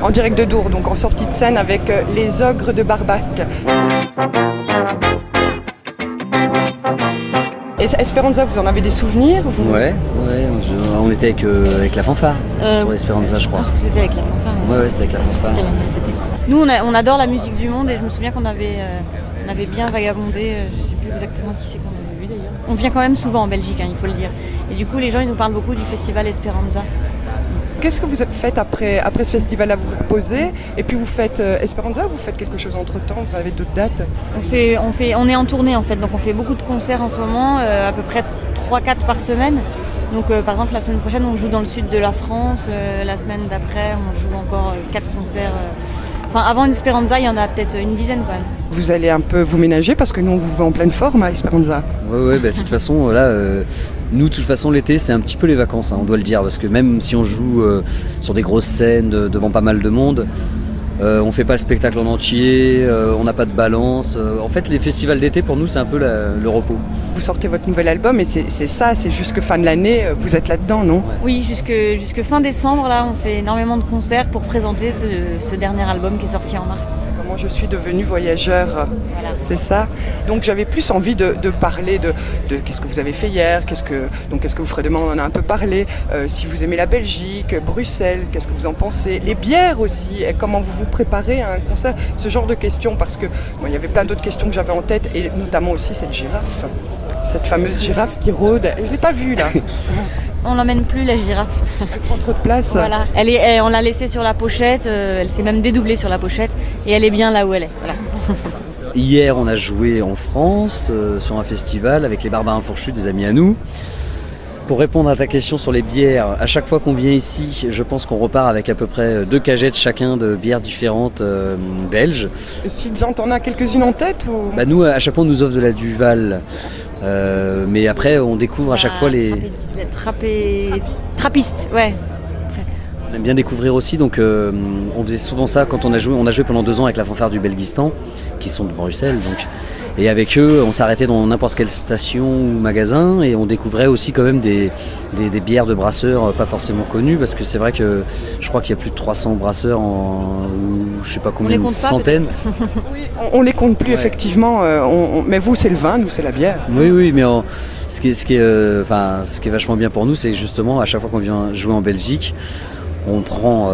en direct de Dour, donc en sortie de scène avec les Ogres de Barbac. Et Esperanza, vous en avez des souvenirs Ouais, on était avec la fanfare sur Esperanza, je crois. Je pense que c'était avec la fanfare. Ouais, c'était avec la fanfare. Nous, on adore la musique du monde et je me souviens qu'on avait bien vagabondé. Je ne sais plus exactement qui c'est qu'on avait vu d'ailleurs. On vient quand même souvent en Belgique, il faut le dire. Et du coup, les gens ils nous parlent beaucoup du festival Esperanza. Qu'est-ce que vous faites après ce festival-là? Vous vous reposez et puis vous faites Esperanza ou vous faites quelque chose entre-temps? Vous avez d'autres dates? On est en tournée en fait, donc on fait beaucoup de concerts en ce moment, à peu près 3-4 par semaine. Donc par exemple la semaine prochaine on joue dans le sud de la France, la semaine d'après on joue encore 4 concerts. Avant Esperanza, il y en a peut-être une dizaine quand même. Vous allez un peu vous ménager parce que nous on vous voit en pleine forme à Esperanza. Ouais, de toute façon là, nous de toute façon l'été c'est un petit peu les vacances, on doit le dire, parce que même si on joue sur des grosses scènes devant pas mal de monde, on fait pas le spectacle en entier, on n'a pas de balance. En fait les festivals d'été pour nous c'est un peu le repos. Vous sortez votre nouvel album et c'est jusque fin de l'année, vous êtes là-dedans, non? Oui, jusque fin décembre, là, on fait énormément de concerts pour présenter ce dernier album qui est sorti en mars. Comment je suis devenue voyageur, voilà. C'est ça. Donc j'avais plus envie de parler de qu'est-ce que vous avez fait hier, qu'est-ce que vous ferez demain, on en a un peu parlé, si vous aimez la Belgique, Bruxelles, qu'est-ce que vous en pensez, les bières aussi, et comment vous vous préparez à un concert, ce genre de questions, parce que il y avait plein d'autres questions que j'avais en tête, et notamment aussi cette girafe. Cette fameuse girafe qui rôde, je ne l'ai pas vue là. On l'emmène plus la girafe. Elle prend trop de place. Voilà. On l'a laissée sur la pochette, elle s'est même dédoublée sur la pochette et elle est bien là où elle est. Voilà. Hier on a joué en France sur un festival avec les Barbares Fourchus, des amis à nous. Pour répondre à ta question sur les bières, à chaque fois qu'on vient ici, je pense qu'on repart avec à peu près 2 cagettes chacun de bières différentes belges. Sidzan, t'en as quelques-unes en tête ou... Nous, à chaque fois, on nous offre de la Duval. Mais après, on découvre à chaque fois les trappistes, ouais. On aime bien découvrir aussi, donc on faisait souvent ça quand on a joué pendant 2 ans avec la fanfare du Belgistan, qui sont de Bruxelles, donc. Et avec eux, on s'arrêtait dans n'importe quelle station ou magasin et on découvrait aussi quand même des bières de brasseurs pas forcément connues, parce que c'est vrai que je crois qu'il y a plus de 300 brasseurs ou je sais pas combien, une centaine. Oui, on les compte plus effectivement, mais vous c'est le vin, nous c'est la bière. Oui, mais ce qui est vachement bien pour nous, c'est justement à chaque fois qu'on vient jouer en Belgique, on prend,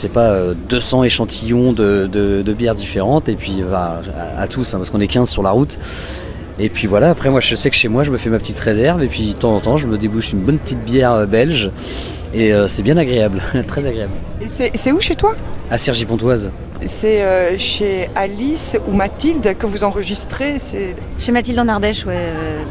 200 échantillons de bières différentes et puis à tous, parce qu'on est 15 sur la route. Et puis voilà, après moi je sais que chez moi je me fais ma petite réserve et puis de temps en temps je me débouche une bonne petite bière belge et c'est bien agréable, très agréable. Et c'est où chez toi? À Cergy-Pontoise. C'est chez Alice ou Mathilde que vous enregistrez? Chez Mathilde en Ardèche, ouais.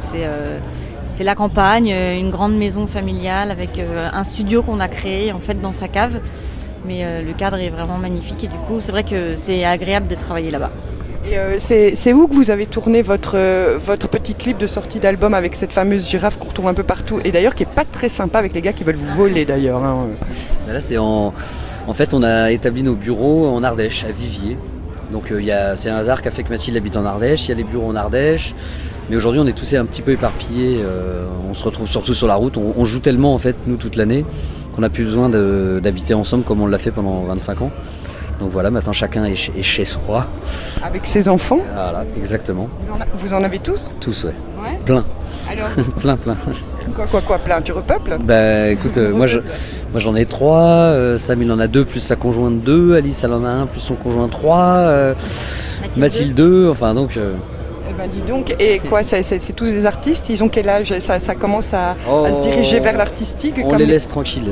C'est la campagne, une grande maison familiale avec un studio qu'on a créé en fait dans sa cave. Mais le cadre est vraiment magnifique et du coup c'est vrai que c'est agréable de travailler là-bas. Et c'est où que vous avez tourné votre petit clip de sortie d'album avec cette fameuse girafe qu'on retrouve un peu partout et d'ailleurs qui est pas très sympa avec les gars qui veulent vous voler d'ailleurs, hein. Là c'est en fait on a établi nos bureaux en Ardèche, à Viviers. Donc c'est un hasard qui a fait que Mathilde habite en Ardèche, il y a des bureaux en Ardèche. Mais aujourd'hui on est tous un petit peu éparpillés, on se retrouve surtout sur la route, on joue tellement en fait nous toute l'année qu'on n'a plus besoin d'habiter ensemble comme on l'a fait pendant 25 ans. Donc voilà, maintenant chacun est chez soi. Avec ses enfants? Voilà, exactement. Vous en avez tous? Tous, ouais. Plein. Alors plein. Quoi, plein? Tu repeuples? Écoute, moi j'en ai 3, Sam il en a 2 plus sa conjointe 2, Alice elle en a 1 plus son conjoint 3, Mathilde 2, enfin donc... dis donc, et quoi, c'est tous des artistes, ils ont quel âge? Ça commence à se diriger vers l'artistique? On les laisse tranquilles,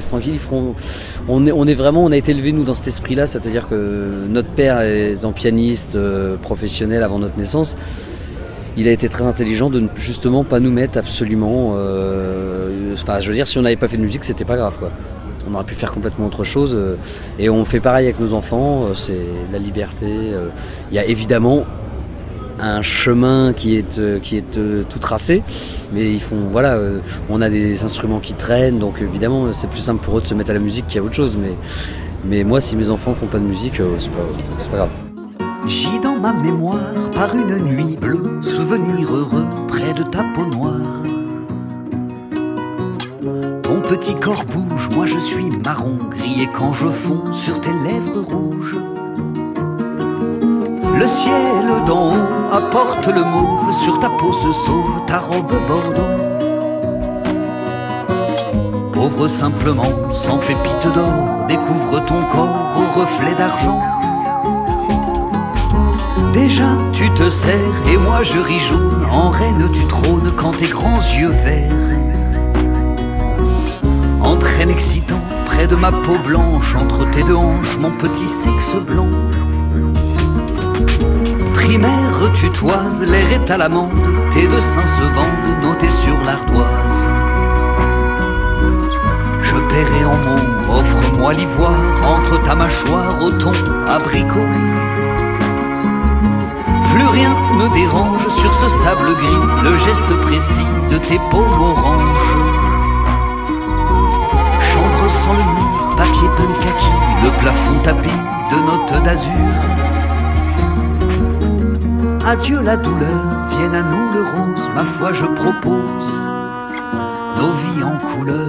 on a été élevés nous dans cet esprit-là, c'est-à-dire que notre père étant pianiste professionnel avant notre naissance, il a été très intelligent de ne justement pas nous mettre absolument, je veux dire si on n'avait pas fait de musique c'était pas grave quoi. On aurait pu faire complètement autre chose et on fait pareil avec nos enfants, c'est la liberté, il y a évidemment un chemin qui est tout tracé, mais on a des instruments qui traînent, donc évidemment c'est plus simple pour eux de se mettre à la musique qu'à autre chose, mais moi si mes enfants font pas de musique, c'est pas grave. Gis dans ma mémoire par une nuit bleue, souvenir heureux près de ta peau noire. Ton petit corps bouge, moi je suis marron, gris, et quand je fonds sur tes lèvres rouges, le ciel d'en haut apporte le mauve, sur ta peau se sauve ta robe bordeaux. Pauvre simplement, sans pépites d'or, découvre ton corps au reflet d'argent. Déjà tu te serres et moi je ris jaune, en reine du trône quand tes grands yeux verts entraînent excitant près de ma peau blanche, entre tes deux hanches mon petit sexe blanc. Primaire tu toises, l'air est à l'amande, tes deux seins se vendent notés sur l'ardoise. Je paierai en mots, offre-moi l'ivoire, entre ta mâchoire au thon abricot. Plus rien ne dérange sur ce sable gris, le geste précis de tes paumes oranges. Chambre sans le mur, papier peint kaki, le plafond tapis de notes d'azur. Adieu la douleur, vienne à nous le rose, ma foi je propose nos vies en couleur.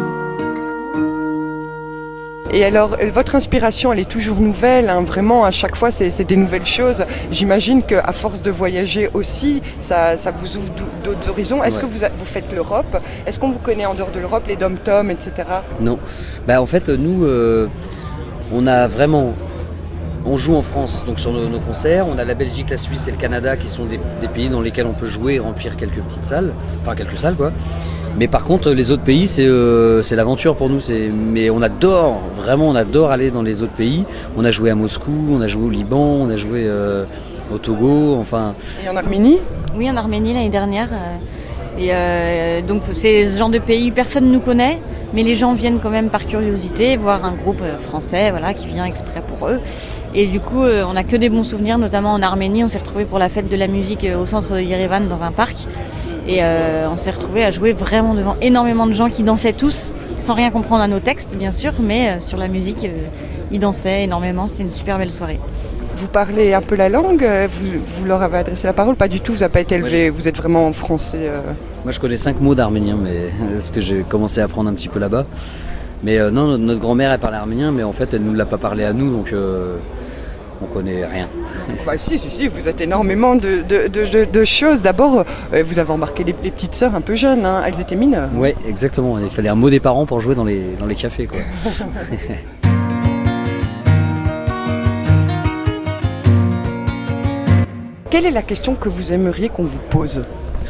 Et alors, votre inspiration, elle est toujours nouvelle, hein, vraiment, à chaque fois, c'est des nouvelles choses. J'imagine qu'à force de voyager aussi, ça vous ouvre d'autres horizons. Est-ce que vous faites l'Europe? Est-ce qu'on vous connaît en dehors de l'Europe, les dom-toms, etc.? Non. En fait, nous, on a vraiment... On joue en France, donc sur nos concerts. On a la Belgique, la Suisse et le Canada qui sont des pays dans lesquels on peut jouer et remplir quelques petites salles. Enfin, quelques salles, quoi. Mais par contre, les autres pays, c'est l'aventure pour nous. Mais on adore aller dans les autres pays. On a joué à Moscou, on a joué au Liban, on a joué au Togo, enfin... Et en Arménie? Oui, en Arménie l'année dernière. Donc c'est ce genre de pays, personne ne nous connaît, mais les gens viennent quand même par curiosité voir un groupe français qui vient exprès pour eux. Et du coup, on n'a que des bons souvenirs, notamment en Arménie. On s'est retrouvés pour la fête de la musique au centre de Yerevan dans un parc. Et on s'est retrouvés à jouer vraiment devant énormément de gens qui dansaient tous, sans rien comprendre à nos textes bien sûr, mais sur la musique, ils dansaient énormément. C'était une super belle soirée. Vous parlez un peu la langue, vous leur avez adressé la parole? Pas du tout, vous n'avez pas été élevé, vous êtes vraiment français. Moi je connais 5 mots d'arménien, mais parce que j'ai commencé à apprendre un petit peu là-bas. Mais non, notre grand-mère elle parlait arménien, mais en fait elle ne nous l'a pas parlé à nous, donc on connaît rien. Si, vous êtes énormément de choses. D'abord, vous avez embarqué les petites sœurs un peu jeunes, hein. Elles étaient mineures. Oui, exactement, il fallait un mot des parents pour jouer dans les cafés, quoi. Quelle est la question que vous aimeriez qu'on vous pose?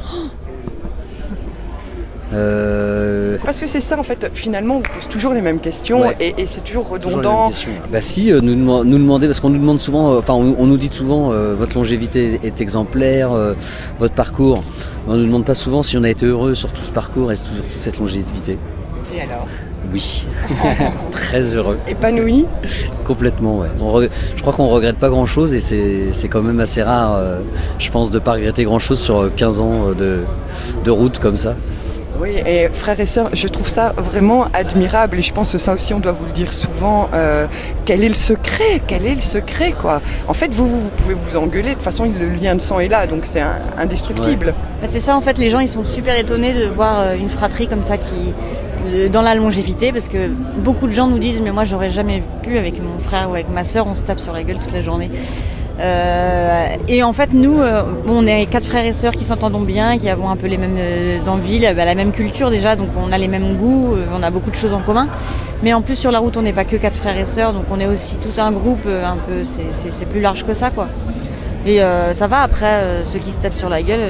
Parce que c'est ça en fait, finalement on vous pose toujours les mêmes questions, ouais. et c'est toujours redondant. Si, nous demander, parce qu'on nous demande souvent, on nous dit souvent votre longévité est exemplaire, votre parcours. On ne nous demande pas souvent si on a été heureux sur tout ce parcours et sur toute cette longévité. Et alors? Oui, très heureux. Épanoui? Complètement, ouais. Je crois qu'on ne regrette pas grand-chose et c'est quand même assez rare, je pense, de ne pas regretter grand-chose sur 15 ans de route comme ça. Oui, et frères et sœurs, je trouve ça vraiment admirable et je pense que ça aussi on doit vous le dire souvent. Quel est le secret? Quel est le secret, quoi? En fait, vous pouvez vous engueuler, de toute façon le lien de sang est là, donc c'est indestructible. Ouais. C'est ça, en fait, les gens ils sont super étonnés de voir une fratrie comme ça qui... dans la longévité, parce que beaucoup de gens nous disent mais moi j'aurais jamais pu avec mon frère ou avec ma sœur, on se tape sur la gueule toute la journée. Et en fait nous on est 4 frères et sœurs qui s'entendent bien, qui avons un peu les mêmes envies, la même culture déjà, donc on a les mêmes goûts, on a beaucoup de choses en commun, mais en plus sur la route on n'est pas que 4 frères et sœurs, donc on est aussi tout un groupe un peu, c'est plus large que ça, quoi. Et ça va, après ceux qui se tapent sur la gueule,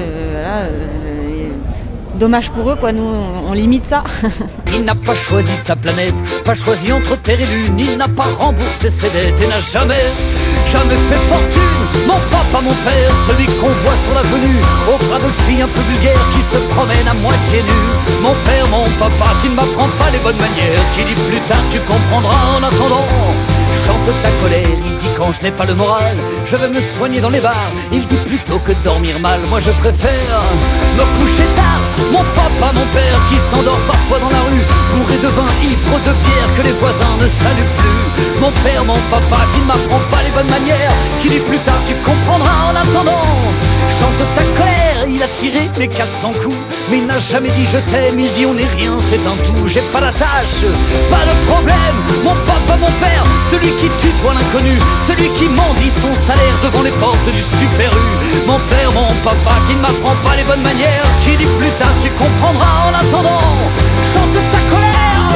dommage pour eux, quoi, nous on limite ça. Il n'a pas choisi sa planète, pas choisi entre terre et lune, il n'a pas remboursé ses dettes et n'a jamais fait fortune. Mon papa, mon père, celui qu'on voit sur l'avenue, au bras de filles un peu vulgaires qui se promènent à moitié nues. Mon père, mon papa, qui ne m'apprend pas les bonnes manières, qui dit plus tard tu comprendras en attendant. Chante ta colère, il dit quand je n'ai pas le moral, je vais me soigner dans les bars. Il dit plutôt que dormir mal, moi je préfère me coucher tard. Mon papa, mon père, qui s'endort parfois dans la rue, bourré de vin, ivre de bière, que les voisins ne saluent plus. Mon père, mon papa, qui ne m'apprend pas les bonnes manières, qui dit plus tard tu comprendras en attendant. Chante ta colère, il a tiré les 400 coups. Mais il n'a jamais dit je t'aime, il dit on n'est rien, c'est un tout. J'ai pas la tâche, pas de problème. Mon papa, mon père, celui qui tutoie l'inconnu, celui qui mendie son salaire devant les portes du Super U. Mon père, mon papa, qui ne m'apprend pas les bonnes manières, qui dit plus tard tu comprendras. En attendant, chante ta colère.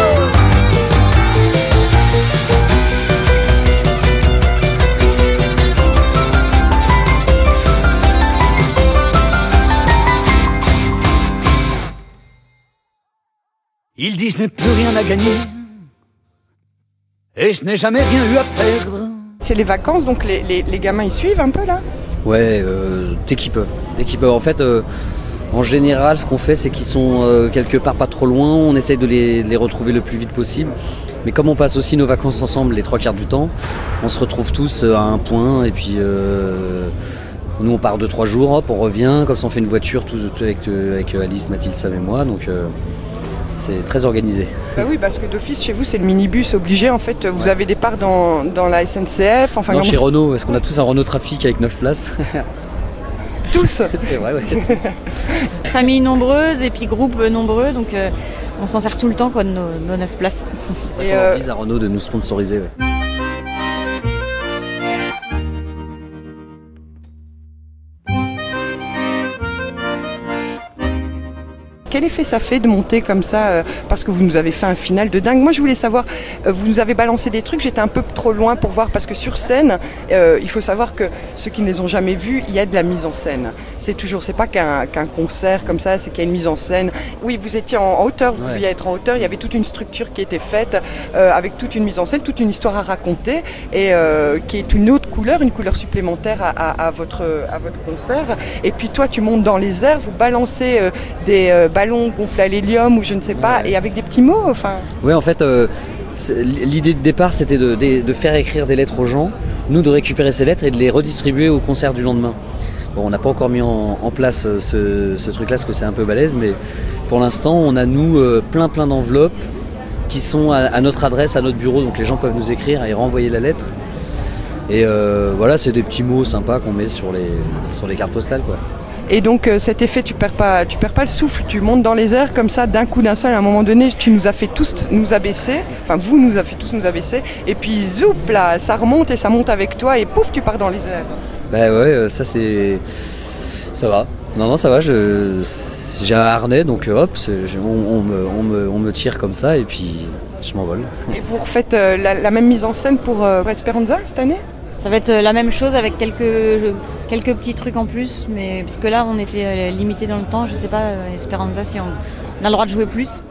Il dit je n'ai plus rien à gagner et je n'ai jamais rien eu à perdre. C'est les vacances, donc les gamins ils suivent un peu là? Ouais, dès qu'ils peuvent. En fait, en général, ce qu'on fait, c'est qu'ils sont quelque part pas trop loin. On essaye de les retrouver le plus vite possible. Mais comme on passe aussi nos vacances ensemble les 3/4 du temps, on se retrouve tous à un point et puis nous on part 2-3 jours, hop, on revient. Comme ça on fait une voiture tout avec Alice, Mathilde, Sam et moi. Donc c'est très organisé. Bah oui, parce que d'office, chez vous, c'est le minibus obligé. En fait, vous avez des parts dans la SNCF. Enfin, non, chez Renault, parce qu'on a tous un Renault Trafic avec 9 places. Tous. C'est vrai, ouais, tous. Famille nombreuse et puis groupe nombreux, donc on s'en sert tout le temps, quoi, de nos 9 places. Et on dise à Renault de nous sponsoriser. Ouais. Quel effet ça fait de monter comme ça parce que vous nous avez fait un final de dingue. Moi je voulais savoir, vous nous avez balancé des trucs, j'étais un peu trop loin pour voir parce que sur scène, il faut savoir que ceux qui ne les ont jamais vus, il y a de la mise en scène. C'est pas qu'un concert comme ça, c'est qu'il y a une mise en scène. Oui, vous étiez en hauteur, vous pouviez être en hauteur, il y avait toute une structure qui était faite avec toute une mise en scène, toute une histoire à raconter et qui est une autre couleur, une couleur supplémentaire à votre concert. Et puis toi tu montes dans les airs, vous balancez des ballons gonflés à l'hélium ou je ne sais pas, et avec des petits mots, enfin. Oui, en fait, l'idée de départ, c'était de faire écrire des lettres aux gens, nous de récupérer ces lettres et de les redistribuer au concert du lendemain. Bon, on n'a pas encore mis en place ce truc-là, parce que c'est un peu balèze, mais pour l'instant, on a, nous, plein d'enveloppes qui sont à notre adresse, à notre bureau, donc les gens peuvent nous écrire et renvoyer la lettre. Et voilà, c'est des petits mots sympas qu'on met sur les cartes postales, quoi. Et donc cet effet, tu perds pas le souffle, tu montes dans les airs comme ça d'un coup d'un seul, à un moment donné, tu nous as fait tous nous abaisser, enfin vous nous avez fait tous nous abaisser, et puis zoup là, ça remonte et ça monte avec toi et pouf, tu pars dans les airs. Bah ouais, ça va. Non, ça va, j'ai un harnais, donc hop, on me tire comme ça et puis je m'envole. Et vous refaites la même mise en scène pour Esperanza cette année ? Ça va être la même chose avec quelques petits trucs en plus, mais parce que là on était limité dans le temps, je sais pas Esperanza si on a le droit de jouer plus.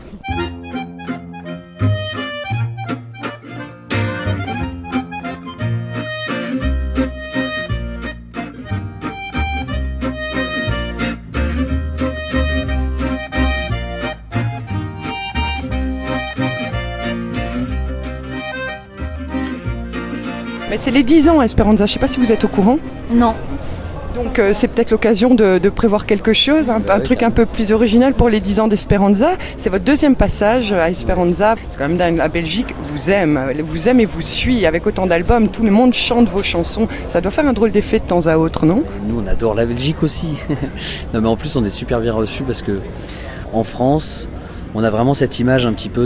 Mais c'est les 10 ans Esperanza, je ne sais pas si vous êtes au courant. Non. Donc c'est peut-être l'occasion de prévoir quelque chose, un truc un peu plus original pour les 10 ans d'Esperanza. C'est votre deuxième passage à Esperanza. C'est quand même dingue, la Belgique vous aime et vous suit avec autant d'albums. Tout le monde chante vos chansons. Ça doit faire un drôle d'effet de temps à autre, non ? Nous on adore la Belgique aussi. Non mais en plus on est super bien reçus parce que en France, on a vraiment cette image un petit peu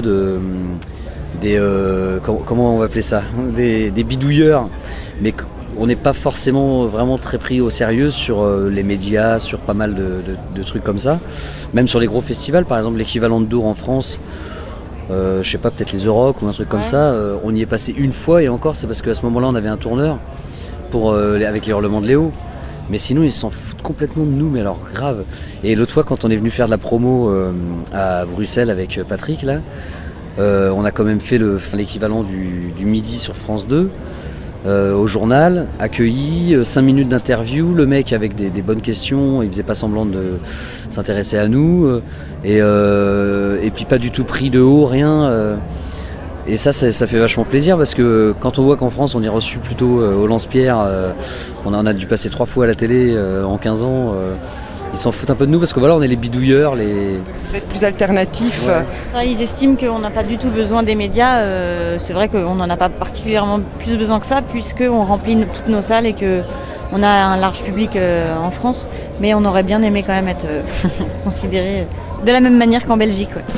comment on va appeler ça, des bidouilleurs, mais on n'est pas forcément vraiment très pris au sérieux sur les médias, sur pas mal de trucs comme ça, même sur les gros festivals, par exemple l'équivalent de Dour en France, je sais pas, peut-être les Euroc ou un truc comme ça, on y est passé une fois et encore c'est parce qu'à ce moment-là on avait un tourneur avec les hurlements de Léo. Mais sinon ils s'en foutent complètement de nous, mais alors grave. Et l'autre fois quand on est venu faire de la promo à Bruxelles avec Patrick là, on a quand même fait l'équivalent du midi sur France 2 au journal, accueilli, 5 minutes d'interview, le mec avec des bonnes questions, il faisait pas semblant de s'intéresser à nous et puis pas du tout pris de haut, rien. Et ça fait vachement plaisir parce que quand on voit qu'en France on est reçu plutôt au Lance-Pierre, on en a dû passer 3 fois à la télé en 15 ans. Ils s'en foutent un peu de nous parce que voilà, on est les bidouilleurs. Vous êtes plus alternatifs. Ouais. Ça, ils estiment qu'on n'a pas du tout besoin des médias. C'est vrai qu'on n'en a pas particulièrement plus besoin que ça puisqu'on remplit toutes nos salles et que On a un large public en France, mais on aurait bien aimé quand même être considéré de la même manière qu'en Belgique. Ouais.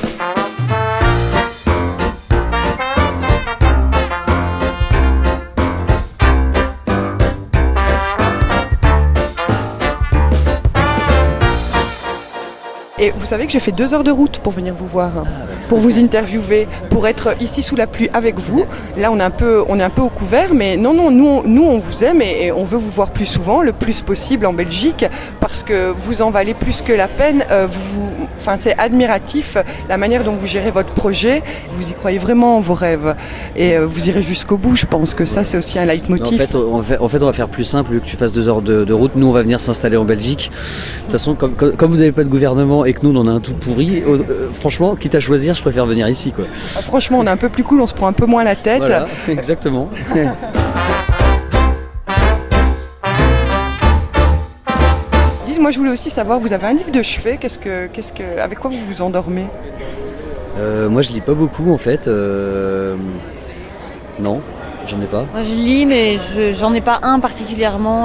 Et vous savez que j'ai fait 2 heures de route pour venir vous voir, pour vous interviewer, pour être ici sous la pluie avec vous. Là, on est un peu au couvert, mais non, nous on vous aime et on veut vous voir plus souvent, le plus possible en Belgique, parce que vous en valez plus que la peine. C'est admiratif la manière dont vous gérez votre projet. Vous y croyez vraiment en vos rêves et vous irez jusqu'au bout. Je pense que ça, c'est aussi un leitmotiv. En fait, on va faire plus simple, vu que tu fasses 2 heures de route. Nous, on va venir s'installer en Belgique. De toute façon, comme vous n'avez pas de gouvernement et que nous, on en a un tout pourri, franchement, quitte à choisir, je préfère venir ici, quoi. Franchement, on est un peu plus cool, on se prend un peu moins la tête. Voilà, exactement. Moi, je voulais aussi savoir, vous avez un livre de chevet, avec quoi vous vous endormez ? Moi, je lis pas beaucoup, en fait. Non, j'en ai pas. Moi, je lis, mais j'en ai pas un particulièrement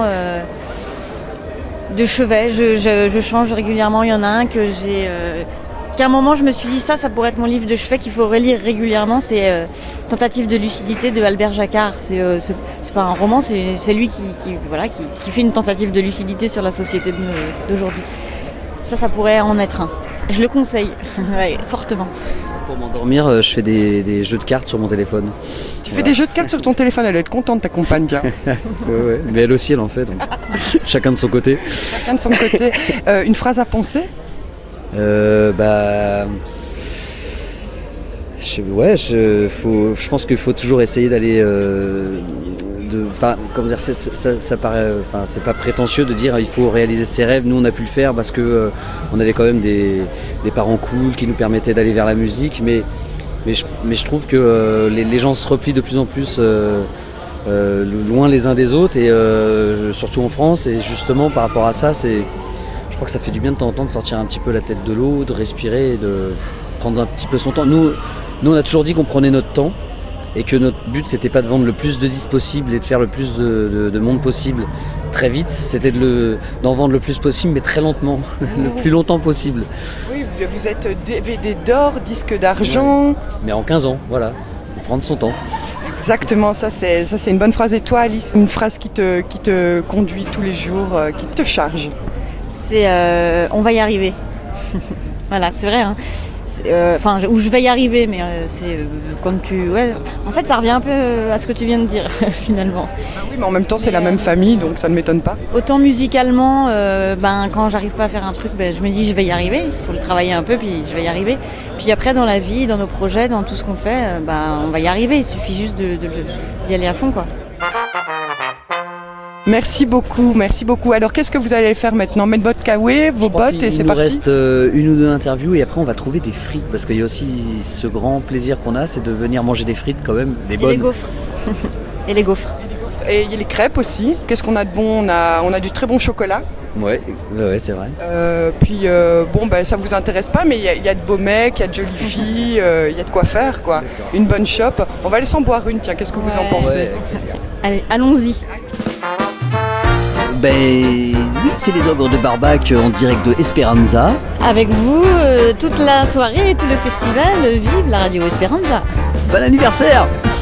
de chevet. Je change régulièrement. Il y en a un que j'ai... qu'à un moment, je me suis dit, ça pourrait être mon livre de chevet qu'il faut relire régulièrement. C'est Tentative de lucidité de Albert Jacquard. C'est pas un roman, c'est lui qui fait une tentative de lucidité sur la société d'aujourd'hui. Ça pourrait en être un. Je le conseille, ouais, fortement. Pour m'endormir, je fais des jeux de cartes sur mon téléphone. Tu fais des jeux de cartes sur ton téléphone, elle doit être contente, ta compagne, tiens. Ouais. Mais elle aussi, elle en fait. Donc. Chacun de son côté. Chacun de son côté. Une phrase à penser ? Je pense qu'il faut toujours essayer d'aller ça paraît, c'est pas prétentieux de dire il faut réaliser ses rêves. Nous, on a pu le faire parce que on avait quand même des parents cool qui nous permettaient d'aller vers la musique, mais je trouve que les gens se replient de plus en plus loin les uns des autres, et surtout en France, et justement par rapport à ça, je crois que ça fait du bien de temps en temps de sortir un petit peu la tête de l'eau, de respirer et de prendre un petit peu son temps. Nous on a toujours dit qu'on prenait notre temps et que notre but, c'était pas de vendre le plus de disques possible et de faire le plus de monde possible très vite, c'était d'en vendre le plus possible, mais très lentement, le plus longtemps possible. Oui, vous êtes DVD d'or, disque d'argent. Ouais. Mais en 15 ans, voilà, faut prendre son temps. Exactement, ça c'est une bonne phrase. Et toi, Alice, une phrase qui te conduit tous les jours, qui te charge? C'est on va y arriver. Voilà, c'est vrai, hein. Où je vais y arriver, mais c'est comme tu... Ouais, en fait, ça revient un peu à ce que tu viens de dire, finalement. Oui, mais en même temps, c'est la même famille, donc ça ne m'étonne pas. Autant musicalement, quand j'arrive pas à faire un truc, je me dis je vais y arriver, il faut le travailler un peu, puis je vais y arriver. Puis après, dans la vie, dans nos projets, dans tout ce qu'on fait, on va y arriver, il suffit juste d'y aller à fond, quoi. Merci beaucoup. Alors, qu'est-ce que vous allez faire maintenant? Mettre votre kawaii, vos bottes et c'est parti. Il nous reste une ou deux interviews et après on va trouver des frites, parce qu'il y a aussi ce grand plaisir qu'on a, c'est de venir manger des frites quand même, des bonnes. Et les gaufres. Et les gaufres. Et il y a les crêpes aussi. Qu'est-ce qu'on a de bon? On a du très bon chocolat. Ouais, c'est vrai. Ça vous intéresse pas, mais il y a de beaux mecs, il y a de jolies filles, il y a de quoi faire, quoi. D'accord. Une bonne shop. On va aller s'en boire une, tiens, qu'est-ce que vous en pensez? Allez, allons-y. Oui, c'est les Ogres de Barbac en direct de Esperanza. Avec vous, toute la soirée et tout le festival, vive la radio Esperanza. Bon anniversaire!